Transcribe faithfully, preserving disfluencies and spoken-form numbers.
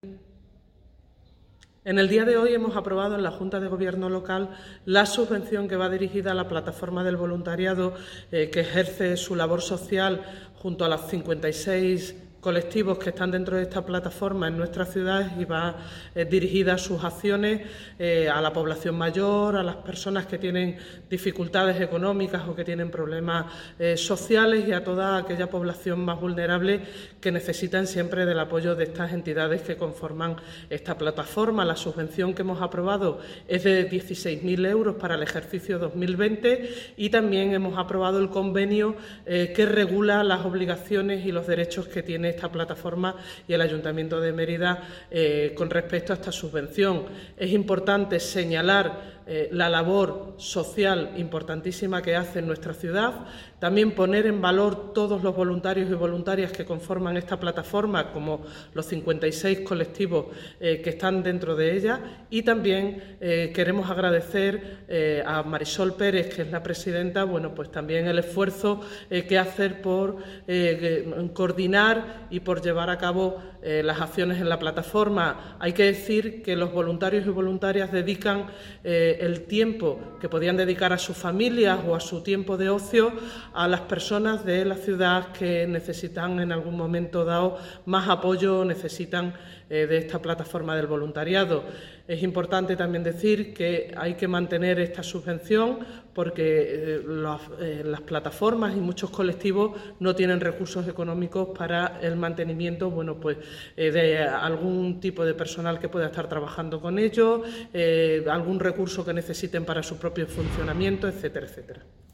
En el día de hoy hemos aprobado en la Junta de Gobierno local la subvención que va dirigida a la plataforma del voluntariado eh, que ejerce su labor social junto a los cincuenta y seis colectivos que están dentro de esta plataforma en nuestra ciudad y va eh, dirigida a sus acciones eh, a la población mayor, a las personas que tienen dificultades económicas o que tienen problemas eh, sociales y a toda aquella población más vulnerable que necesitan siempre del apoyo de estas entidades que conforman esta plataforma. La subvención que hemos aprobado es de dieciséis mil euros para el ejercicio dos mil veinte y también hemos aprobado el convenio eh, que regula las obligaciones y los derechos que tiene esta plataforma y el Ayuntamiento de Mérida eh, con respecto a esta subvención. Es importante señalar eh, la labor social importantísima que hace en nuestra ciudad, también poner en valor todos los voluntarios y voluntarias que conforman esta plataforma, como los cincuenta y seis colectivos eh, que están dentro de ella, y también eh, queremos agradecer eh, a Marisol Pérez, que es la presidenta, bueno, pues también el esfuerzo eh, que hace por eh, coordinar y por llevar a cabo eh, las acciones en la plataforma. Hay que decir que los voluntarios y voluntarias dedican eh, el tiempo que podían dedicar a sus familias o a su tiempo de ocio a las personas de la ciudad que necesitan en algún momento dado más apoyo, necesitan eh, de esta plataforma del voluntariado. Es importante también decir que hay que mantener esta subvención porque eh, las, eh, las plataformas y muchos colectivos no tienen recursos económicos para el mantenimiento, bueno, pues eh, de algún tipo de personal que pueda estar trabajando con ellos, eh, algún recurso que necesiten para su propio funcionamiento, etcétera, etcétera.